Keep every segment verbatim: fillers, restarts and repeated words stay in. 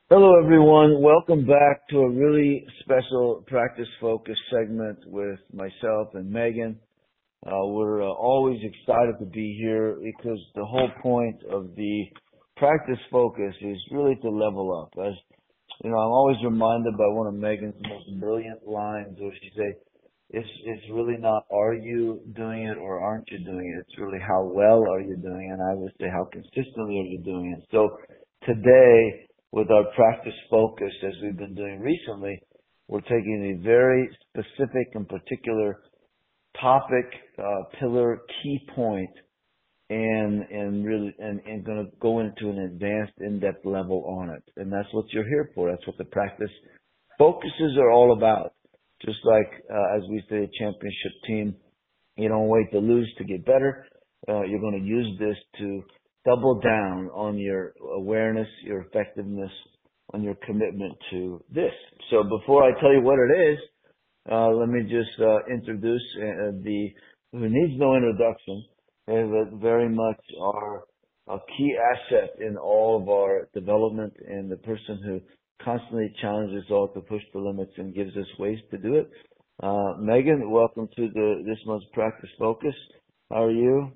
Hello, everyone. Welcome back to a really special practice focus segment with myself and Megan. Uh, we're uh, always excited to be here because the whole point of the practice focus is really to level up. As you know, I'm always reminded by one of Megan's most brilliant lines where she say, it's, it's really not are you doing it or aren't you doing it. It's really how well are you doing it. And I would say how consistently are you doing it. So today, with our practice focus, as we've been doing recently, we're taking a very specific and particular topic, uh, pillar, key point, and and really and, and going to go into an advanced, in-depth level on it. And that's what you're here for. That's what the practice focuses are all about. Just like uh, as we say, a championship team, you don't wait to lose to get better. Uh, you're going to use this to double down on your awareness, your effectiveness, on your commitment to this. So before I tell you what it is, uh, let me just uh, introduce uh, the, who needs no introduction, is very much our a key asset in all of our development and the person who constantly challenges us all to push the limits and gives us ways to do it. Uh, Megan, welcome to the this month's Practice Focus. How are you?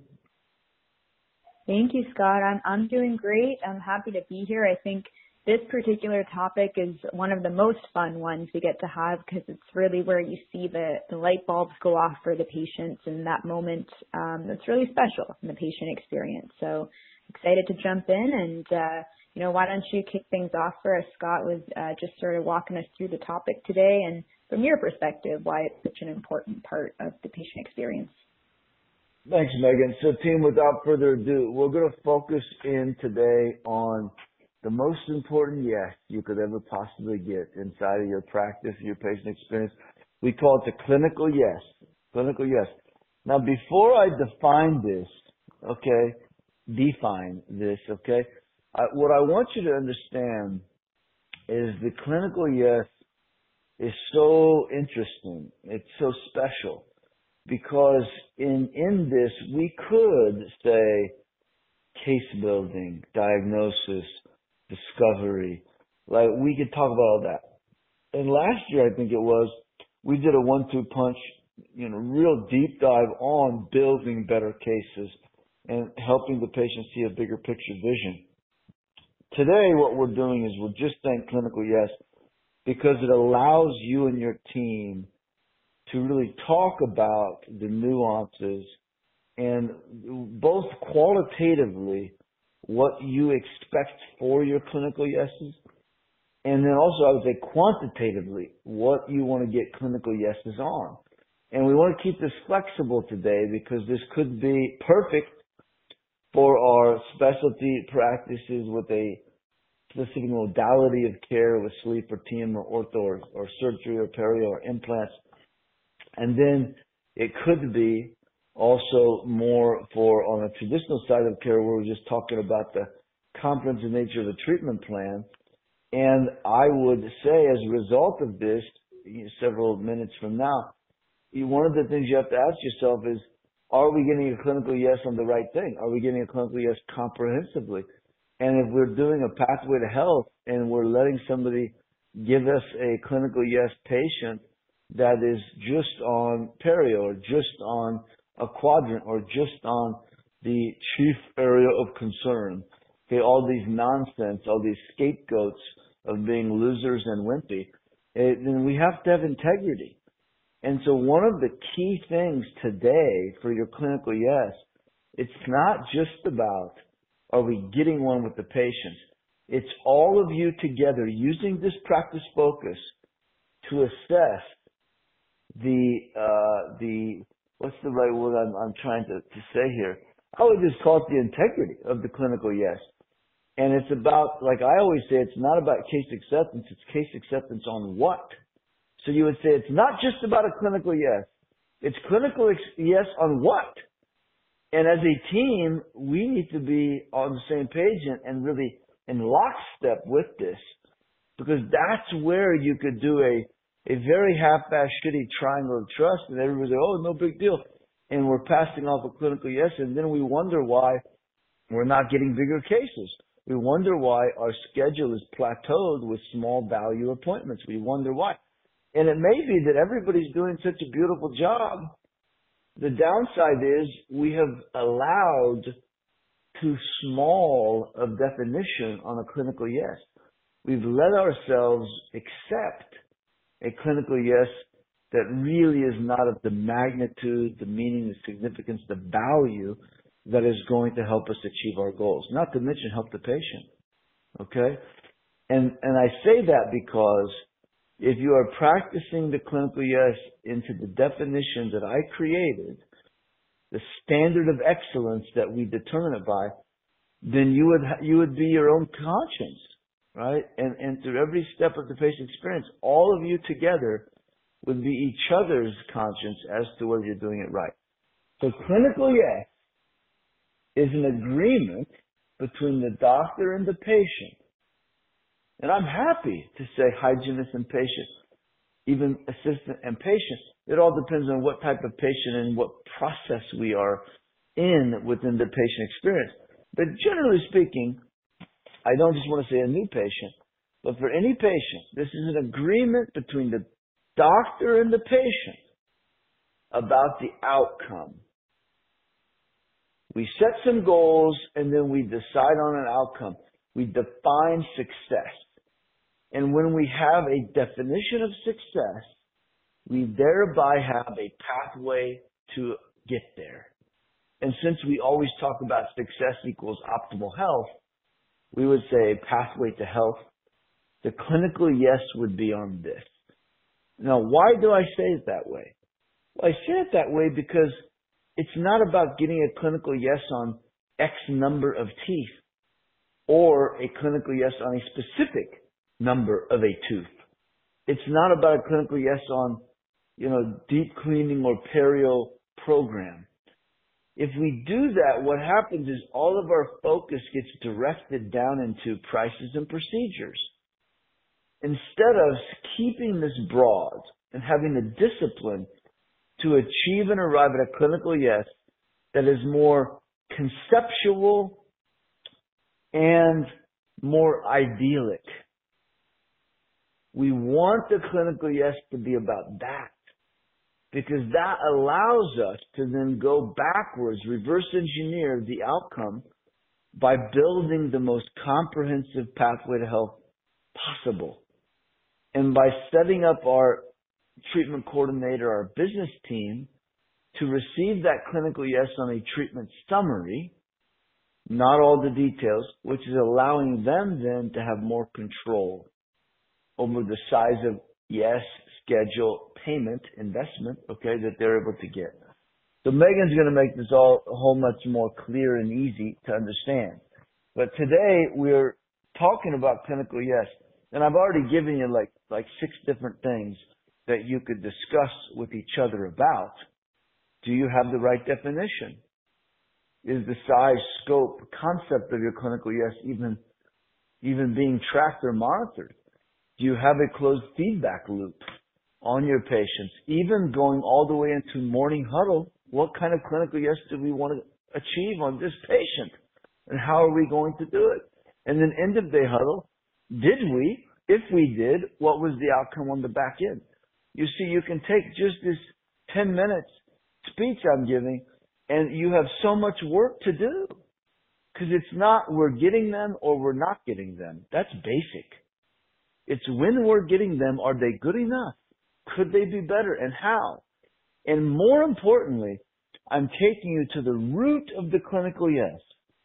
Thank you, Scott. I'm I'm doing great. I'm happy to be here. I think this particular topic is one of the most fun ones we get to have because it's really where you see the, the light bulbs go off for the patients in that moment. Um, that's really special in the patient experience. So excited to jump in and, uh, you know, why don't you kick things off for us, Scott, with uh, just sort of walking us through the topic today and from your perspective, why it's such an important part of the patient experience. Thanks, Megan. So, team, without further ado, we're going to focus in today on the most important yes you could ever possibly get inside of your practice, your patient experience. We call it the clinical yes. Clinical yes. Now, before I define this, okay, define this, okay, I, what I want you to understand is the clinical yes is so interesting. It's so special. Because in, in this, we could say case building, diagnosis, discovery. Like, we could talk about all that. And last year, I think it was, we did a one two punch, you know, real deep dive on building better cases and helping the patient see a bigger picture vision. Today, what we're doing is we're just saying clinical yes because it allows you and your team to really talk about the nuances and both qualitatively what you expect for your clinical yeses, and then also I would say quantitatively what you want to get clinical yeses on. And we want to keep this flexible today because this could be perfect for our specialty practices with a specific modality of care with sleep or T M or ortho or, or surgery or perio or implants. And then it could be also more for on a traditional side of care where we're just talking about the comprehensive nature of the treatment plan. And I would say as a result of this, several minutes from now, one of the things you have to ask yourself is, are we getting a clinical yes on the right thing? Are we getting a clinical yes comprehensively? And if we're doing a pathway to health and we're letting somebody give us a clinical yes patient that is just on perio or just on a quadrant or just on the chief area of concern. Okay, all these nonsense, all these scapegoats of being losers and wimpy, eh, then we have to have integrity. And so one of the key things today for your clinical yes, it's not just about are we getting one with the patients. It's all of you together using this practice focus to assess the, uh, the, what's the right word I'm, I'm trying to, to say here? I would just call it the integrity of the clinical yes. And it's about, like I always say, it's not about case acceptance, it's case acceptance on what? So you would say it's not just about a clinical yes. It's clinical ex- yes on what? And as a team, we need to be on the same page and, and really in lockstep with this. Because that's where you could do a a very half-assed, shitty triangle of trust, and everybody's like, oh, no big deal. And we're passing off a clinical yes, and then we wonder why we're not getting bigger cases. We wonder why our schedule is plateaued with small value appointments. We wonder why. And it may be that everybody's doing such a beautiful job. The downside is we have allowed too small of definition on a clinical yes. We've let ourselves accept a clinical yes that really is not of the magnitude, the meaning, the significance, the value that is going to help us achieve our goals, not to mention help the patient. Okay? And, and I say that because if you are practicing the clinical yes into the definition that I created, the standard of excellence that we determine it by, then you would ha- you would be your own conscience, right? And and through every step of the patient experience, all of you together would be each other's conscience as to whether you're doing it right. So clinical yes is an agreement between the doctor and the patient. And I'm happy to say hygienist and patient, even assistant and patient. It all depends on what type of patient and what process we are in within the patient experience. But generally speaking, I don't just want to say a new patient, but for any patient, this is an agreement between the doctor and the patient about the outcome. We set some goals and then we decide on an outcome. We define success. And when we have a definition of success, we thereby have a pathway to get there. And since we always talk about success equals optimal health, we would say pathway to health. The clinical yes would be on this. Now, why do I say it that way? Well, I say it that way because it's not about getting a clinical yes on X number of teeth or a clinical yes on a specific number of a tooth. It's not about a clinical yes on, you know, deep cleaning or perio program. If we do that, what happens is all of our focus gets directed down into prices and procedures. Instead of keeping this broad and having the discipline to achieve and arrive at a clinical yes that is more conceptual and more idyllic. We want the clinical yes to be about that, because that allows us to then go backwards, reverse engineer the outcome by building the most comprehensive pathway to health possible. And by setting up our treatment coordinator, our business team, to receive that clinical yes on a treatment summary, not all the details, which is allowing them then to have more control over the size of yes, schedule, payment, investment, okay, that they're able to get. So Megan's going to make this all a whole much more clear and easy to understand. But today we're talking about clinical yes. And I've already given you like, like six different things that you could discuss with each other about. Do you have the right definition? Is the size, scope, concept of your clinical yes even, even being tracked or monitored? Do you have a closed feedback loop on your patients? Even going all the way into morning huddle, what kind of clinical yes do we want to achieve on this patient? And how are we going to do it? And then end of day huddle, did we? If we did, what was the outcome on the back end? You see, you can take just this ten minutes speech I'm giving and you have so much work to do. Because it's not we're getting them or we're not getting them. That's basic. It's when we're getting them, are they good enough? Could they be better, and how? And more importantly, I'm taking you to the root of the clinical yes.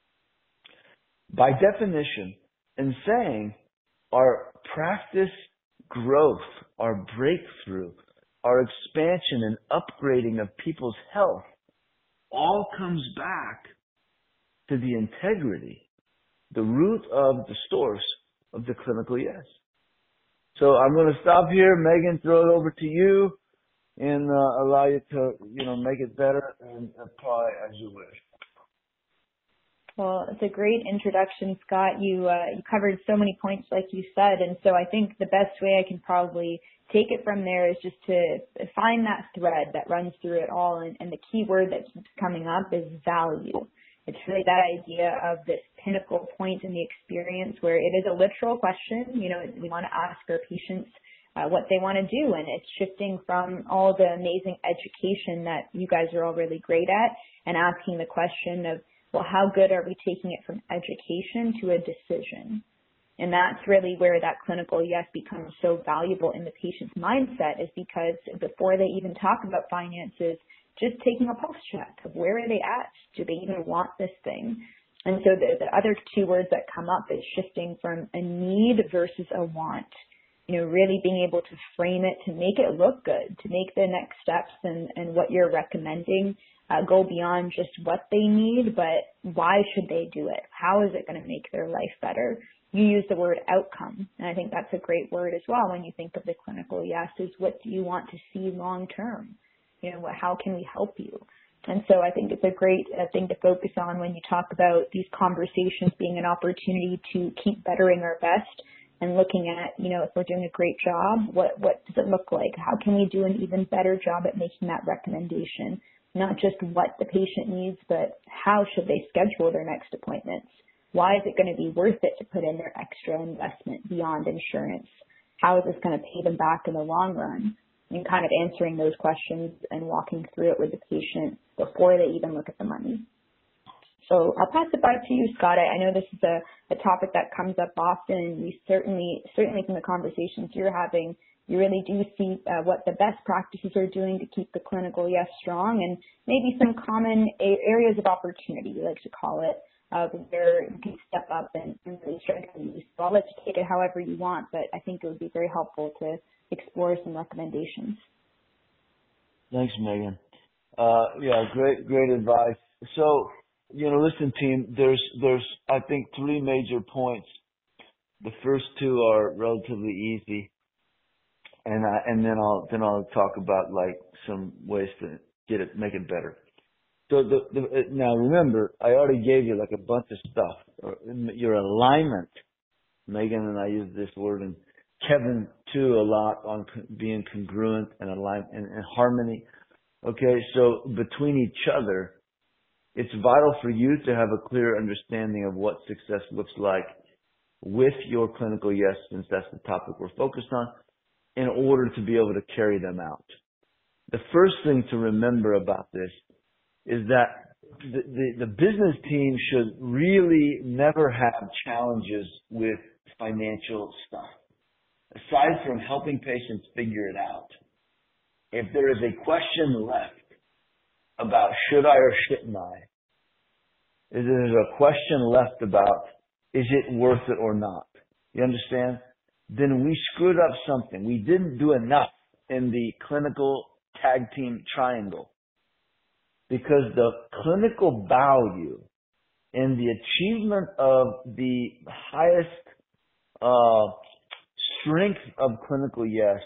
By definition, and saying our practice growth, our breakthrough, our expansion and upgrading of people's health all comes back to the integrity, the root of the source of the clinical yes. So I'm going to stop here. Megan, throw it over to you and uh, allow you to, you know, make it better and apply as you wish. Well, it's a great introduction, Scott. You, uh, you covered so many points, like you said, and so I think the best way I can probably take it from there is just to find that thread that runs through it all, and, and the key word that keeps coming up is value. It's really that idea of this pinnacle point in the experience where it is a literal question. You know, we want to ask our patients uh, what they want to do, and it's shifting from all the amazing education that you guys are all really great at and asking the question of, well, how good are we taking it from education to a decision? And that's really where that clinical yes becomes so valuable in the patient's mindset, is because before they even talk about finances, just taking a pulse check of where are they at? Do they even want this thing? And so the, the other two words that come up is shifting from a need versus a want. You know, really being able to frame it to make it look good, to make the next steps and, and what you're recommending uh, go beyond just what they need, but why should they do it? How is it going to make their life better? You use the word outcome, and I think that's a great word as well when you think of the clinical yes, is what do you want to see long term? You know, how can we help you? And so I think it's a great uh, thing to focus on when you talk about these conversations being an opportunity to keep bettering our best and looking at, you know, if we're doing a great job, what, what does it look like? How can we do an even better job at making that recommendation? Not just what the patient needs, but how should they schedule their next appointments? Why is it going to be worth it to put in their extra investment beyond insurance? How is this going to pay them back in the long run? And kind of answering those questions and walking through it with the patient before they even look at the money. So I'll pass it back to you, Scott. I, I know this is a, a topic that comes up often, and we certainly, certainly from the conversations you're having, you really do see uh, what the best practices are doing to keep the clinical yes strong, and maybe some common a- areas of opportunity, we like to call it, uh, where you can step up and, and really strengthen these. So I'll let you take it however you want, but I think it would be very helpful to explore some recommendations. Thanks, Megan. Uh, yeah, great, great advice. So, you know, listen, team, there's, there's, I think, three major points. The first two are relatively easy, and I, and then I'll, then I'll talk about like some ways to get it, make it better. So the, the now remember, I already gave you like a bunch of stuff. Your alignment, Megan and I use this word, and Kevin too a lot, on being congruent and aligned and, and harmony. Okay, so between each other, it's vital for you to have a clear understanding of what success looks like with your clinical yes, since that's the topic we're focused on, in order to be able to carry them out. The first thing to remember about this is that the, the, the business team should really never have challenges with financial stuff. Aside from helping patients figure it out, if there is a question left about should I or shouldn't I, if there's a question left about is it worth it or not, you understand? Then we screwed up something. We didn't do enough in the clinical tag team triangle, because the clinical value and the achievement of the highest uh, strength of clinical yes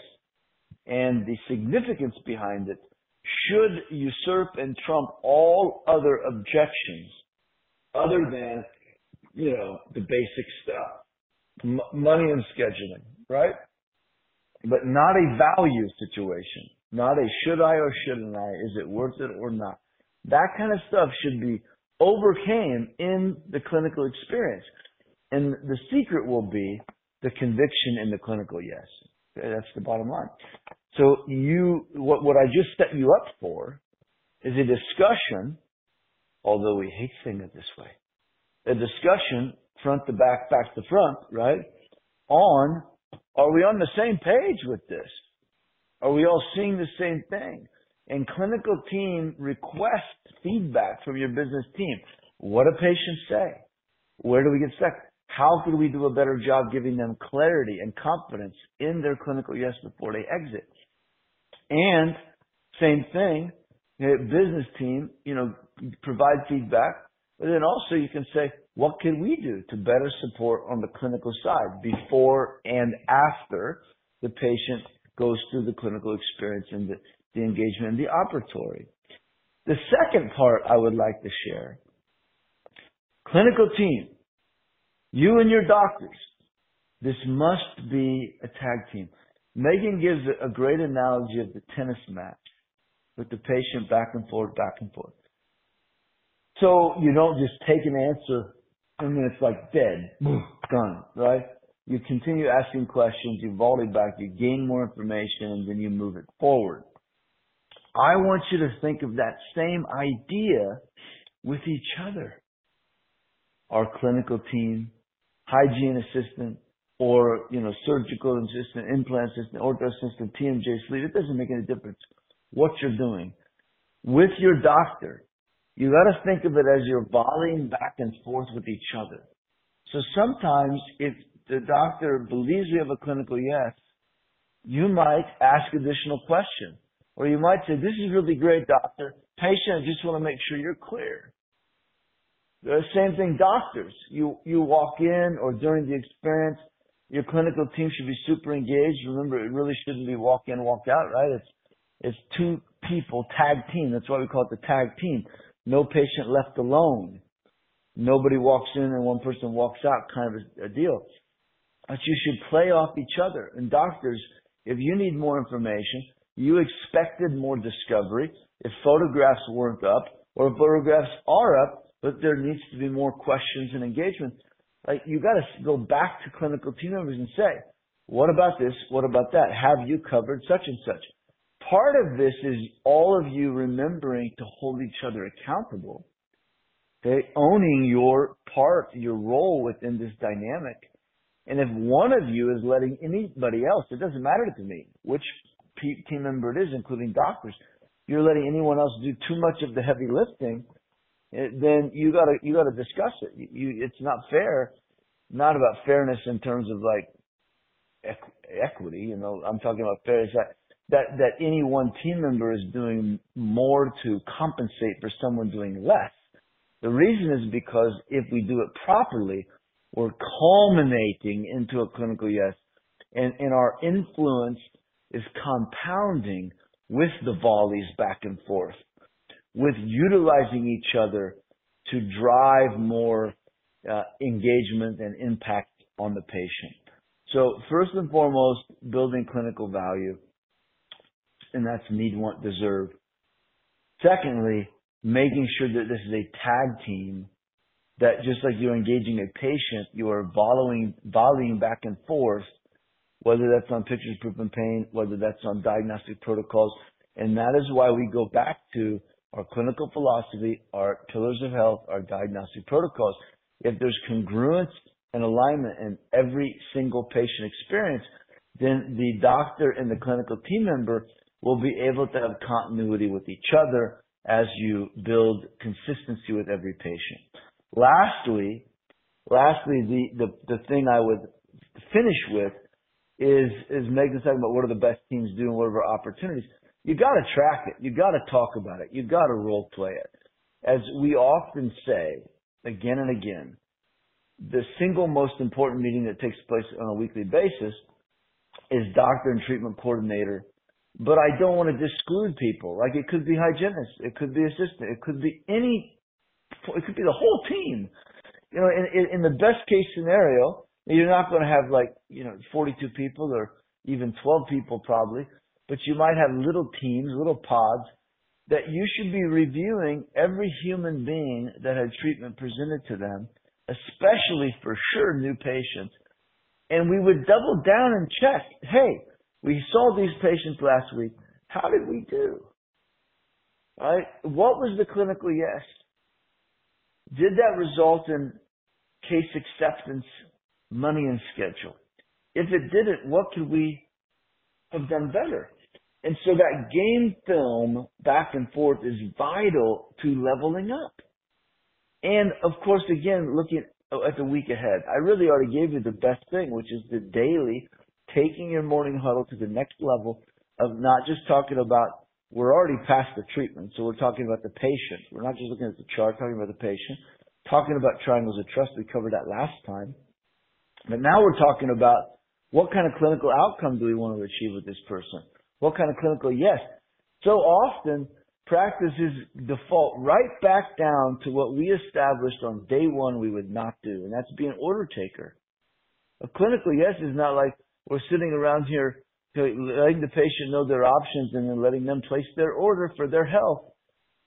and the significance behind it should usurp and trump all other objections other than, you know, the basic stuff, M- money and scheduling, right? But not a value situation, not a should I or shouldn't I, is it worth it or not. That kind of stuff should be overcame in the clinical experience. And the secret will be the conviction in the clinical yes. Okay, that's the bottom line. So you, what, what I just set you up for is a discussion, although we hate saying it this way, a discussion front to back, back to front, right? On, are we on the same page with this? Are we all seeing the same thing? And clinical team request feedback from your business team. What do patients say? Where do we get stuck? How could we do a better job giving them clarity and confidence in their clinical yes before they exit? And same thing, you know, business team, you know, provide feedback, but then also you can say, what can we do to better support on the clinical side before and after the patient goes through the clinical experience and the, the engagement in the operatory? The second part I would like to share, clinical team, you and your doctors, this must be a tag team. Megan gives a great analogy of the tennis match with the patient back and forth, back and forth. So you don't just take an answer and then it's like dead, done, right? You continue asking questions, you volley back, you gain more information, and then you move it forward. I want you to think of that same idea with each other. Our clinical team, hygiene assistant, or, you know, surgical assistant, implant assistant, ortho assistant, T M J sleep, it doesn't make any difference what you're doing. With your doctor, you got to think of it as you're volleying back and forth with each other. So sometimes if the doctor believes we have a clinical yes, you might ask additional questions. Or you might say, this is really great, doctor. Patient, I just want to make sure you're clear. The same thing, doctors. You, you walk in or during the experience, your clinical team should be super engaged. Remember, it really shouldn't be walk in, walk out, right? It's, it's two people, tag team. That's why we call it the tag team. No patient left alone. Nobody walks in and one person walks out, kind of a, a deal. But you should play off each other. And doctors, if you need more information, you expected more discovery. If photographs weren't up, or if photographs are up, but there needs to be more questions and engagement, like you got to go back to clinical team members and say, what about this? What about that? Have you covered such and such? Part of this is all of you remembering to hold each other accountable, okay? Owning your part, your role within this dynamic. And if one of you is letting anybody else, it doesn't matter to me which team member it is, including doctors, you're letting anyone else do too much of the heavy lifting, then you gotta, you gotta discuss it. You, you, it's not fair, not about fairness in terms of like equ- equity, you know, I'm talking about fairness that, that, that any one team member is doing more to compensate for someone doing less. The reason is because if we do it properly, we're culminating into a clinical yes, and, and our influence is compounding with the volleys back and forth, with utilizing each other to drive more uh, engagement and impact on the patient. So first and foremost, building clinical value, and that's need, want, deserve. Secondly, making sure that this is a tag team, that just like you're engaging a patient, you are volleying, volleying back and forth, whether that's on pictures, proof, and pain, whether that's on diagnostic protocols. And that is why we go back to our clinical philosophy, our pillars of health, our diagnostic protocols. If there's congruence and alignment in every single patient experience, then the doctor and the clinical team member will be able to have continuity with each other as you build consistency with every patient. Lastly, lastly, the, the, the thing I would finish with is, is Megan talking about what are the best teams doing, what are our opportunities. You got to track it. You got to talk about it. You got to role play it. As we often say, again and again, the single most important meeting that takes place on a weekly basis is doctor and treatment coordinator. But I don't want to exclude people. Like it could be hygienist, it could be assistant, it could be any, it could be the whole team. You know, in, in, in the best case scenario, you're not going to have like, you know, forty-two people or even twelve people probably, but you might have little teams, little pods that you should be reviewing every human being that had treatment presented to them, especially for sure new patients. And we would double down and check, hey, we saw these patients last week. How did we do? Right? What was the clinical yes? Did that result in case acceptance, money, and schedule? If it didn't, what could we have done better? And so that game film back and forth is vital to leveling up. And of course, again, looking at the week ahead, I really already gave you the best thing, which is the daily taking your morning huddle to the next level of not just talking about, we're already past the treatment, so we're talking about the patient. We're not just looking at the chart, talking about the patient, talking about triangles of trust. We covered that last time. But now we're talking about what kind of clinical outcome do we want to achieve with this person? What kind of clinical yes? So often, practices default right back down to what we established on day one we would not do, and that's be an order taker. A clinical yes is not like we're sitting around here letting the patient know their options and then letting them place their order for their health.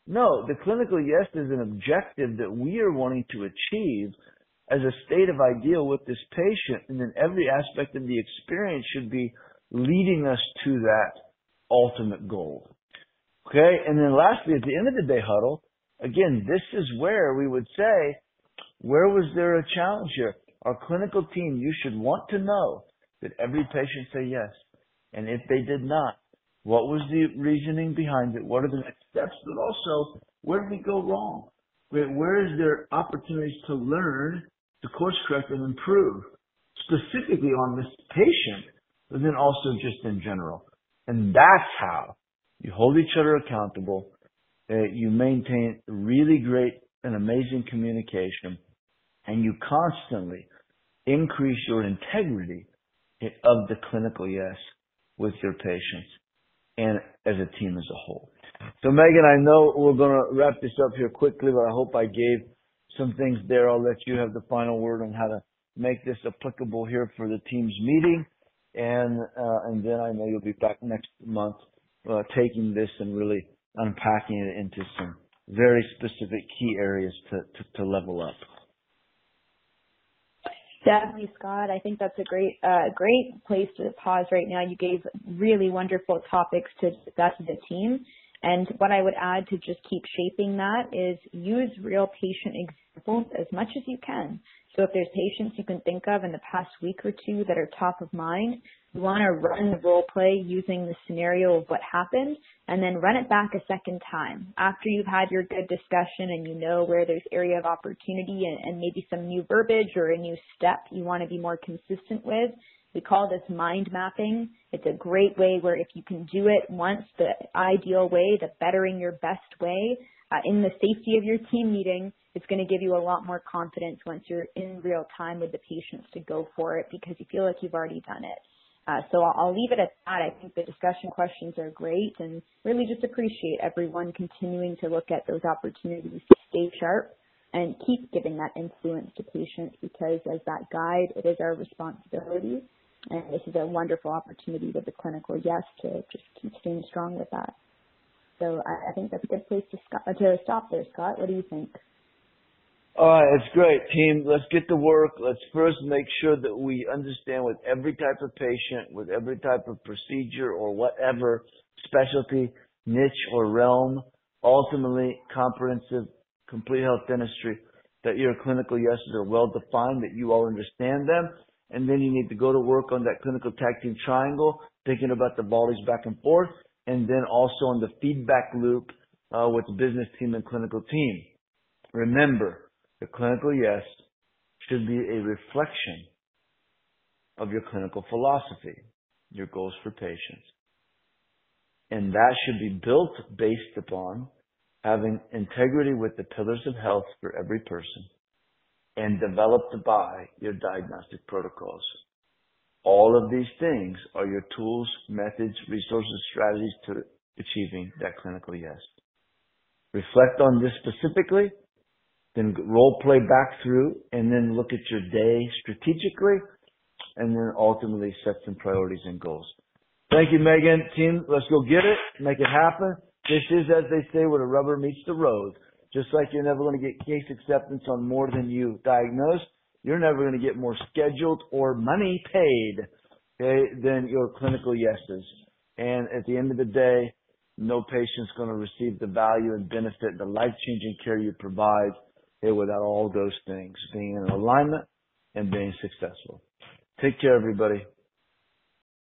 No, the clinical yes is an objective that we are wanting to achieve as a state of ideal with this patient, and then every aspect of the experience should be leading us to that ultimate goal. Okay, and then lastly, at the end of the day huddle, again, this is where we would say, where was there a challenge here? Our clinical team, you should want to know that every patient say yes. And if they did not, what was the reasoning behind it? What are the next steps? But also, where did we go wrong? Where, where is there opportunities to learn, to course correct, and improve, specifically on this patient, but then also just in general? And that's how you hold each other accountable. Uh, you maintain really great and amazing communication, and you constantly increase your integrity of the clinical yes with your patients and as a team as a whole. So Megan, I know we're going to wrap this up here quickly, but I hope I gave some things there. I'll let you have the final word on how to make this applicable here for the team's meeting. And, uh, and then I know you'll be back next month, uh, taking this and really unpacking it into some very specific key areas to, to, to level up. Definitely, Scott. I think that's a great, uh, great place to pause right now. You gave really wonderful topics to discuss with the team. And what I would add to just keep shaping that is use real patient examples as much as you can. So if there's patients you can think of in the past week or two that are top of mind, you want to run the role play using the scenario of what happened and then run it back a second time. After you've had your good discussion and you know where there's area of opportunity and, and maybe some new verbiage or a new step you want to be more consistent with, we call this mind mapping. It's a great way where if you can do it once the ideal way, the bettering your best way, uh, in the safety of your team meeting, it's going to give you a lot more confidence once you're in real time with the patients to go for it because you feel like you've already done it. Uh, so I'll, I'll leave it at that. I think the discussion questions are great and really just appreciate everyone continuing to look at those opportunities to stay sharp and keep giving that influence to patients because as that guide, it is our responsibility. And this is a wonderful opportunity with the clinical yes to just keep staying strong with that. So I, I think that's a good place to, sc- to stop there, Scott. What do you think? All right, it's great, team. Let's get to work. Let's first make sure that we understand with every type of patient, with every type of procedure or whatever specialty, niche, or realm, ultimately comprehensive, complete health dentistry, that your clinical yeses are well defined, that you all understand them. And then you need to go to work on that clinical tag team triangle, thinking about the volleys back and forth, and then also on the feedback loop uh, with the business team and clinical team. Remember, the clinical yes should be a reflection of your clinical philosophy, your goals for patients. And that should be built based upon having integrity with the pillars of health for every person and developed by your diagnostic protocols. All of these things are your tools, methods, resources, strategies to achieving that clinical yes. Reflect on this specifically, then role play back through, and then look at your day strategically, and then ultimately set some priorities and goals. Thank you, Megan. Team, let's go get it, make it happen. This is, as they say, where the rubber meets the road. Just like you're never going to get case acceptance on more than you diagnose, you're never going to get more scheduled or money paid, okay, than your clinical yeses. And at the end of the day, no patient's going to receive the value and benefit, the life-changing care you provide, okay, without all those things being in alignment and being successful. Take care, everybody.